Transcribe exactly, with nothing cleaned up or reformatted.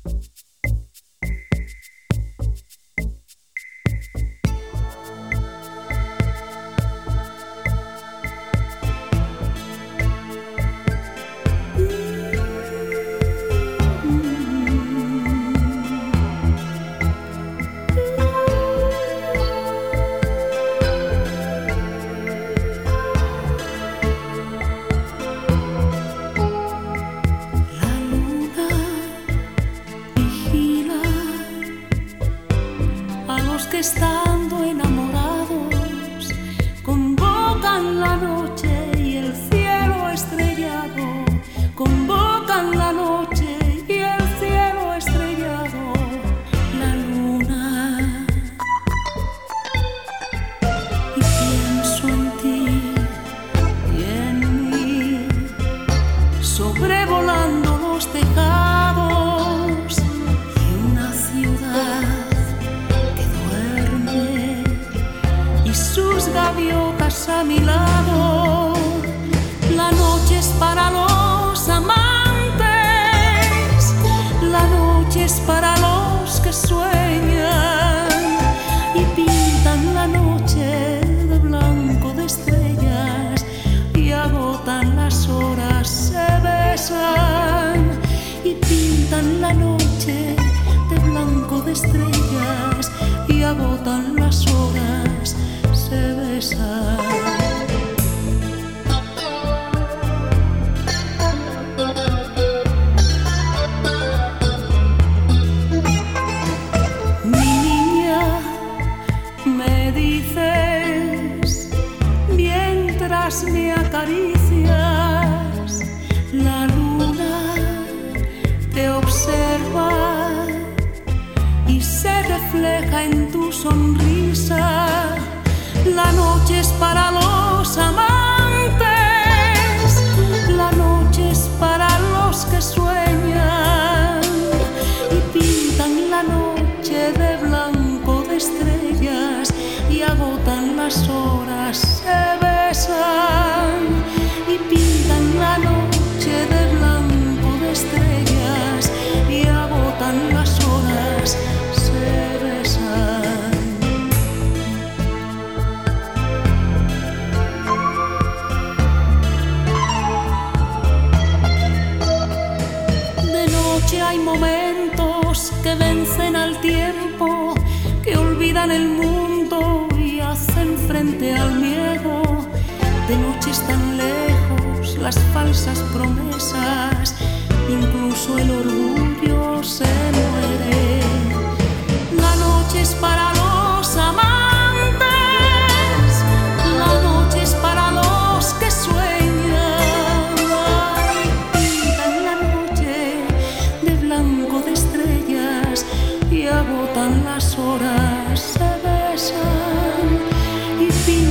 Que estando enamorados convocan la noche y el cielo estrellado, convocan la noche y el cielo estrellado, la luna. Y pienso en ti y en mí, sobrevolando los tejados de una ciudad, sus gaviotas a mi lado. La noche es para los amantes, la noche es para los que sueñan y pintan la noche de blanco de estrellas y agotan las horas, se besan y pintan la noche de blanco de estrellas y agotan las horas, se besan. Mi niña, me dices mientras me acaricias, la luna te observa y se refleja en tu sonrisa. La noche es para los amantes, la noche es para los que sueñan y pintan la noche de blanco de estrellas y agotan las horas, se besan y pintan la noche de blanco de estrellas y agotan las horas, se besan. Hay momentos que vencen al tiempo, que olvidan el mundo y hacen frente al miedo. De noches tan lejos, las falsas promesas, incluso el orgullo se muere. La noche es para los amantes, la noche es para los que sueñan. Y agotan las horas, se besan y pintan